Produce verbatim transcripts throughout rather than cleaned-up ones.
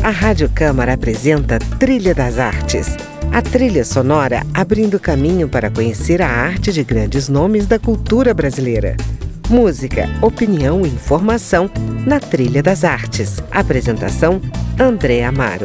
A Rádio Câmara apresenta Trilha das Artes. A trilha sonora abrindo caminho para conhecer a arte de grandes nomes da cultura brasileira. Música, opinião e informação na Trilha das Artes. Apresentação, André Amaro.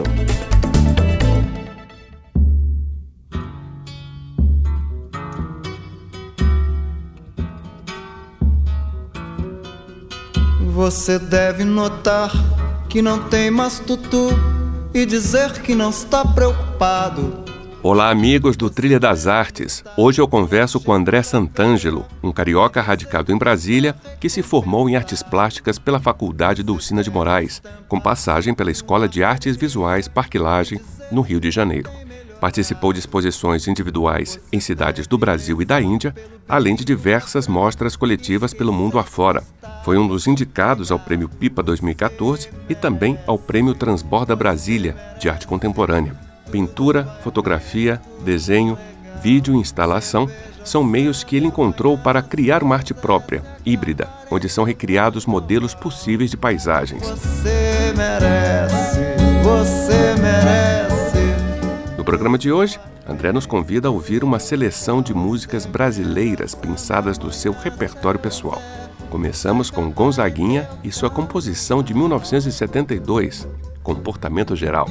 Você deve notar que não tem mais tutu e dizer que não está preocupado. Olá, amigos do Trilha das Artes. Hoje eu converso com André Sant'Angelo, um carioca radicado em Brasília que se formou em artes plásticas pela Faculdade Dulcina de Moraes, com passagem pela Escola de Artes Visuais Parque Lage, no Rio de Janeiro. Participou de exposições individuais em cidades do Brasil e da Índia, além de diversas mostras coletivas pelo mundo afora. Foi um dos indicados ao Prêmio Pipa dois mil e quatorze e também ao Prêmio Transborda Brasília, de arte contemporânea. Pintura, fotografia, desenho, vídeo e instalação são meios que ele encontrou para criar uma arte própria, híbrida, onde são recriados modelos possíveis de paisagens. Você merece, você merece. No programa de hoje, André nos convida a ouvir uma seleção de músicas brasileiras pensadas do seu repertório pessoal. Começamos com Gonzaguinha e sua composição de mil novecentos e setenta e dois, Comportamento Geral.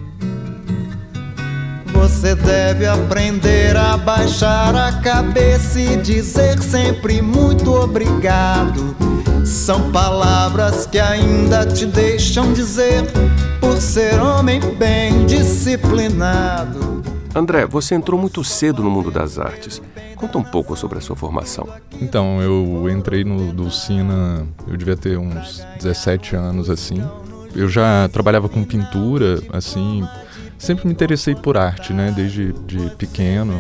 Você deve aprender a baixar a cabeça e dizer sempre muito obrigado. São palavras que ainda te deixam dizer por ser homem bem disciplinado. André, você entrou muito cedo no mundo das artes. Conta um pouco sobre a sua formação. Então, eu entrei no Dulcina, eu devia ter uns dezessete anos, assim. Eu já trabalhava com pintura, assim, sempre me interessei por arte, né, desde de pequeno.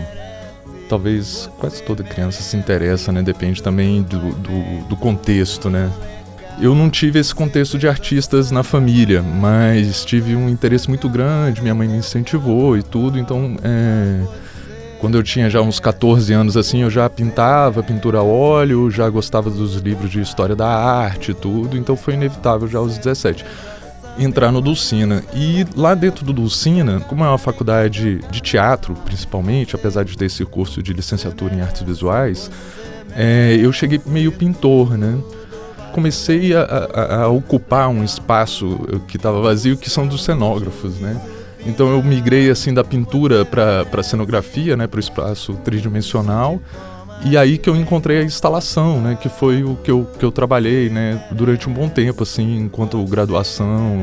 Talvez quase toda criança se interessa, né, depende também do, do, do contexto, né. Eu não tive esse contexto de artistas na família, mas tive um interesse muito grande, minha mãe me incentivou e tudo, então é, quando eu tinha já uns catorze anos assim, eu já pintava, pintura a óleo, já gostava dos livros de história da arte e tudo, então foi inevitável já aos dezessete entrar no Dulcina. E lá dentro do Dulcina, como é uma faculdade de teatro principalmente, apesar de ter esse curso de licenciatura em artes visuais, é, eu cheguei meio pintor, né? Comecei a, a, a ocupar um espaço que estava vazio, que são dos cenógrafos, né? Então eu migrei assim da pintura para a cenografia, né, para o espaço tridimensional, e aí que eu encontrei a instalação, né, que foi o que eu, que eu trabalhei, né, durante um bom tempo, assim, enquanto graduação.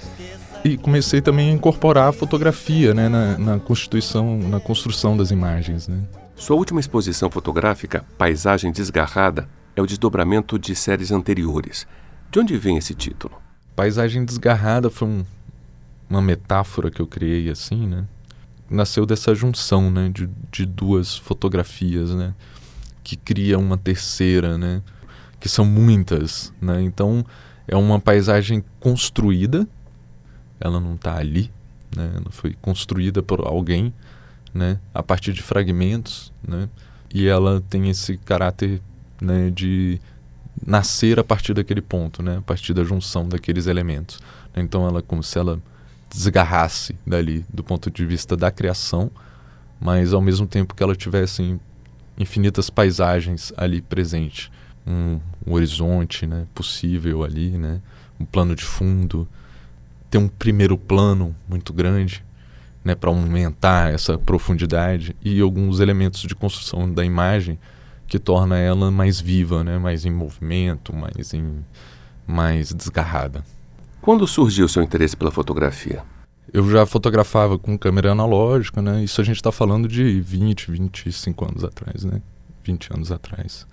E comecei também a incorporar a fotografia, né, na, na constituição, na construção das imagens, né. Sua última exposição fotográfica, Paisagem Desgarrada, é o desdobramento de séries anteriores. De onde vem esse título? Paisagem Desgarrada foi um, uma metáfora que eu criei, assim, né? Nasceu dessa junção, né, de, de duas fotografias, né, que cria uma terceira, né, que são muitas, né? Então é uma paisagem construída, ela não está ali, né? Ela foi construída por alguém, né, a partir de fragmentos, né? E ela tem esse caráter, né, de nascer a partir daquele ponto, né, a partir da junção daqueles elementos. Então ela é como se ela desgarrasse dali do ponto de vista da criação, mas ao mesmo tempo que ela tivesse infinitas paisagens ali presente, um, um horizonte, né, possível ali, né, um plano de fundo, ter um primeiro plano muito grande, né, para aumentar essa profundidade, e alguns elementos de construção da imagem que torna ela mais viva, né? Mais em movimento, mais, em, mais desgarrada. Quando surgiu o seu interesse pela fotografia? Eu já fotografava com câmera analógica, né? Isso a gente está falando de vinte, vinte e cinco anos atrás, né? vinte anos atrás.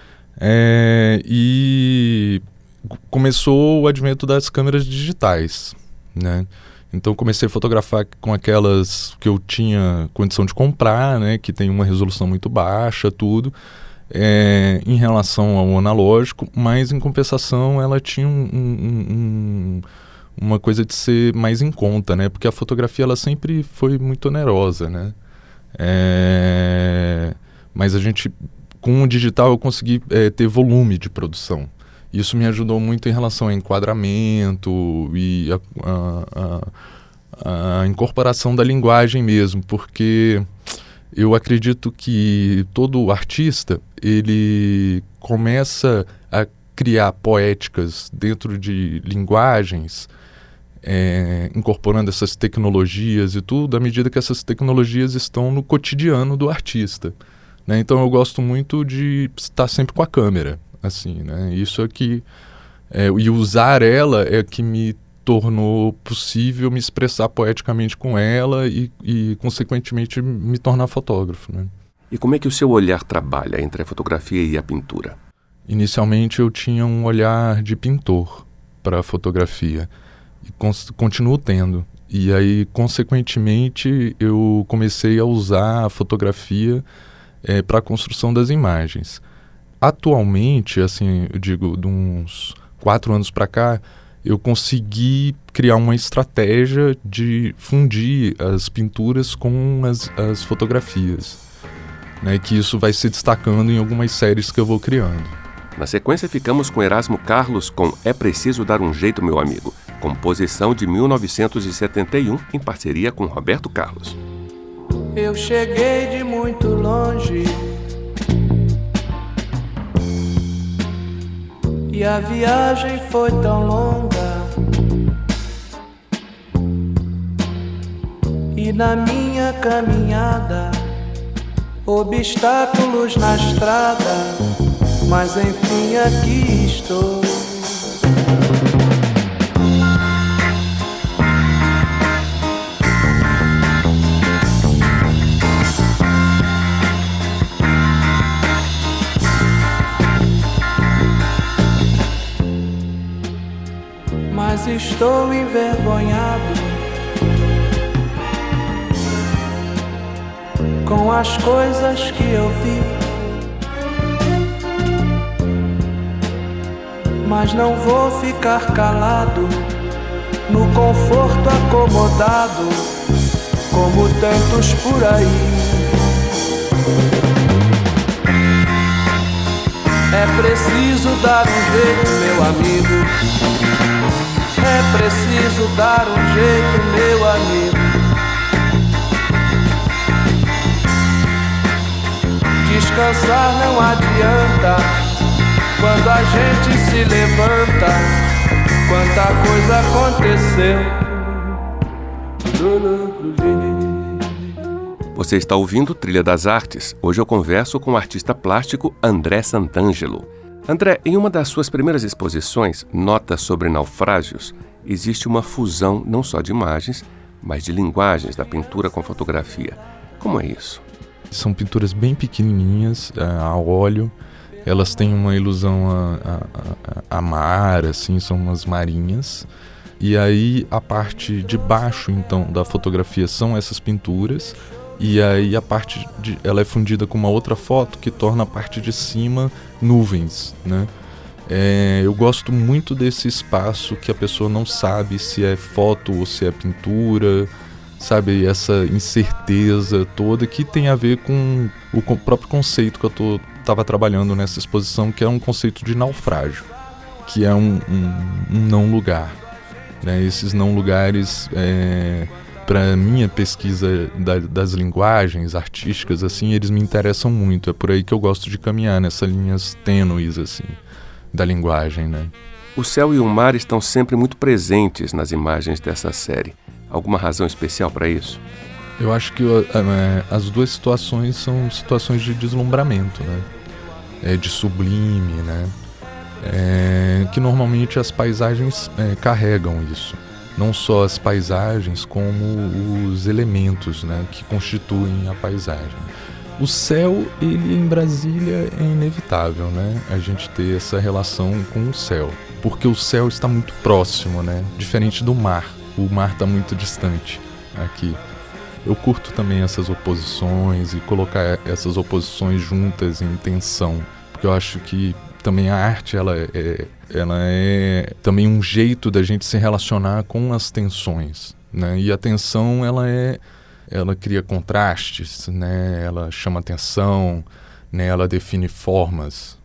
É, e começou o advento das câmeras digitais, né? Então comecei a fotografar com aquelas que eu tinha condição de comprar, né? Que tem uma resolução muito baixa, tudo. É, em relação ao analógico, mas em compensação ela tinha um, um, um, uma coisa de ser mais em conta, né? Porque a fotografia ela sempre foi muito onerosa, né? É, mas a gente, com o digital eu consegui é, ter volume de produção. Isso me ajudou muito em relação ao enquadramento e a, a, a, a incorporação da linguagem mesmo, porque eu acredito que todo artista, ele começa a criar poéticas dentro de linguagens, é, incorporando essas tecnologias e tudo, à medida que essas tecnologias estão no cotidiano do artista, né? Então eu gosto muito de estar sempre com a câmera, assim, né? Isso é que é, e usar ela é que me tornou possível me expressar poeticamente com ela e, e consequentemente me tornar fotógrafo, né? E como é que o seu olhar trabalha entre a fotografia e a pintura? Inicialmente eu tinha um olhar de pintor para a fotografia e cons- continuo tendo. E aí, consequentemente, eu comecei a usar a fotografia é, para a construção das imagens. Atualmente, assim, eu digo, de uns quatro anos para cá, eu consegui criar uma estratégia de fundir as pinturas com as, as fotografias, né, que isso vai se destacando em algumas séries que eu vou criando. Na sequência, ficamos com Erasmo Carlos com É Preciso Dar um Jeito, Meu Amigo, composição de mil novecentos e setenta e um, em parceria com Roberto Carlos. Eu cheguei de muito longe e a viagem foi tão longa, e na minha caminhada obstáculos na estrada, mas enfim aqui estou. Mas estou envergonhado com as coisas que eu vi, mas não vou ficar calado no conforto acomodado, como tantos por aí. É preciso dar um jeito, meu amigo. É preciso dar um jeito, meu amigo. Descansar não adianta quando a gente se levanta. Quanta coisa aconteceu. Você está ouvindo Trilha das Artes. Hoje eu converso com o artista plástico André Santangelo. André, em uma das suas primeiras exposições, Notas sobre Naufrágios, existe uma fusão não só de imagens, mas de linguagens da pintura com fotografia. Como é isso? São pinturas bem pequenininhas, a óleo. Elas têm uma ilusão a, a, a, a mar, assim, são umas marinhas. E aí a parte de baixo, então, da fotografia são essas pinturas. E aí a parte de, ela é fundida com uma outra foto que torna a parte de cima nuvens, né? É, eu gosto muito desse espaço que a pessoa não sabe se é foto ou se é pintura, sabe? Essa incerteza toda que tem a ver com o próprio conceito que eu estava trabalhando nessa exposição, que é um conceito de naufrágio, que é um, um, um não lugar, né? Esses não lugares... É, para minha pesquisa da, das linguagens artísticas, assim, eles me interessam muito. É por aí que eu gosto de caminhar, nessas linhas tênues, assim, da linguagem, né? O céu e o mar estão sempre muito presentes nas imagens dessa série. Alguma razão especial para isso? Eu acho que é, as duas situações são situações de deslumbramento, né? É, de sublime, né? É, que normalmente as paisagens é, carregam isso. Não só as paisagens, como os elementos, né, que constituem a paisagem. O céu, ele em Brasília é inevitável, né, a gente ter essa relação com o céu, porque o céu está muito próximo, né, diferente do mar. O mar está muito distante aqui. Eu curto também essas oposições e colocar essas oposições juntas em tensão, porque eu acho que também a arte, ela é, ela é também um jeito da gente se relacionar com as tensões, né? E a tensão, ela é, ela cria contrastes, né? Ela chama atenção, né? Ela define formas,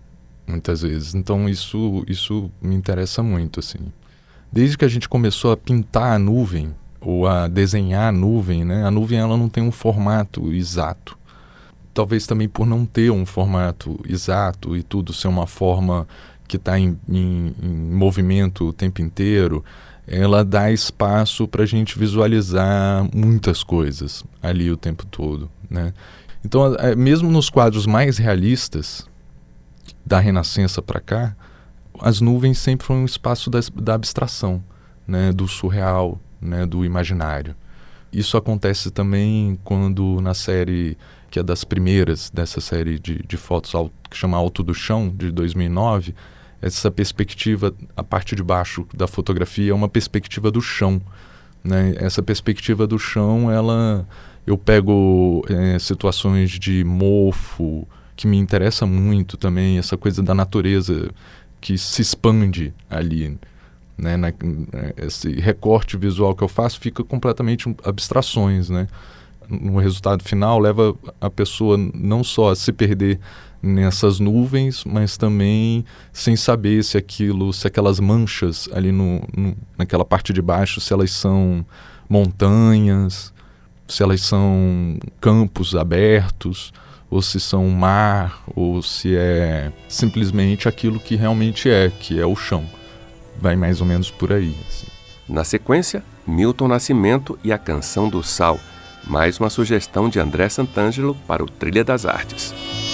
muitas vezes. Então isso, isso me interessa muito, assim. Desde que a gente começou a pintar a nuvem, ou a desenhar a nuvem, né? A nuvem ela não tem um formato exato. Talvez também por não ter um formato exato e tudo ser uma forma que está em, em, em movimento o tempo inteiro, ela dá espaço para a gente visualizar muitas coisas ali o tempo todo, né? Então, mesmo nos quadros mais realistas, da Renascença para cá, as nuvens sempre foram um espaço da, da abstração, né? Do surreal, né? Do imaginário. Isso acontece também quando na série, que é das primeiras dessa série de, de fotos, que chama Alto do Chão, de dois mil e nove, essa perspectiva, a parte de baixo da fotografia é uma perspectiva do chão, né? Essa perspectiva do chão, ela, eu pego é, situações de mofo, que me interessa muito também, essa coisa da natureza que se expande ali, né? Na, esse recorte visual que eu faço fica completamente abstrações, né? No resultado final leva a pessoa não só a se perder nessas nuvens, mas também sem saber se aquilo, se aquelas manchas ali no, no, naquela parte de baixo, se elas são montanhas, se elas são campos abertos, ou se são mar, ou se é simplesmente aquilo que realmente é, que é o chão. Vai mais ou menos por aí, assim. Na sequência, Milton Nascimento e a Canção do Sal, mais uma sugestão de André Santangelo para o Trilha das Artes.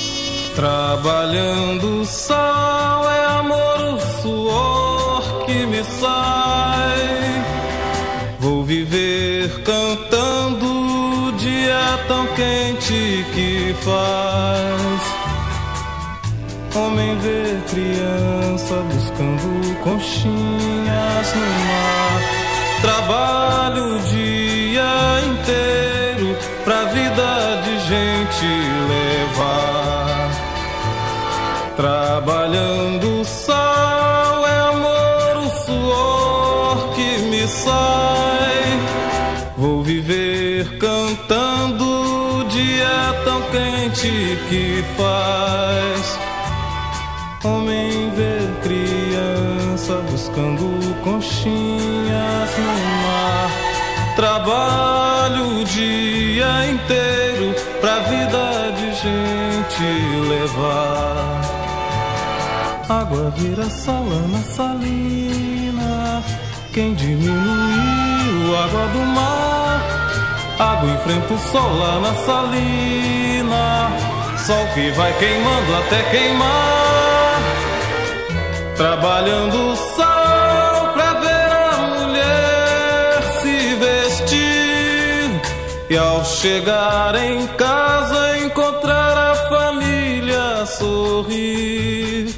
Trabalhando o sal é amor, o suor que me sai. Vou viver cantando o dia tão quente que faz. Homem vê criança buscando conchinhas no mar. Trabalho o dia inteiro pra vida de gente levar. Trabalhando o sal é amor, o suor que me sai. Vou viver cantando o dia tão quente que faz. Homem vê criança buscando conchinhas no mar. Trabalho o dia inteiro pra vida de gente levar. Água vira salana salina. Quem diminuiu a água do mar? Água enfrenta o sol lá na salina. Sol que vai queimando até queimar. Trabalhando o sal pra ver a mulher se vestir. E ao chegar em casa encontrar a família sorrir.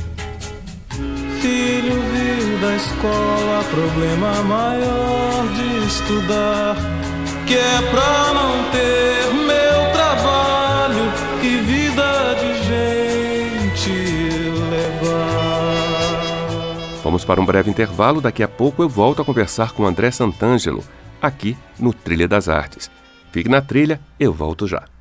Filho vir da escola, problema maior de estudar, que é pra não ter meu trabalho e vida de gente levar. Vamos para um breve intervalo, daqui a pouco eu volto a conversar com André Santangelo, aqui no Trilha das Artes. Fique na trilha, eu volto já.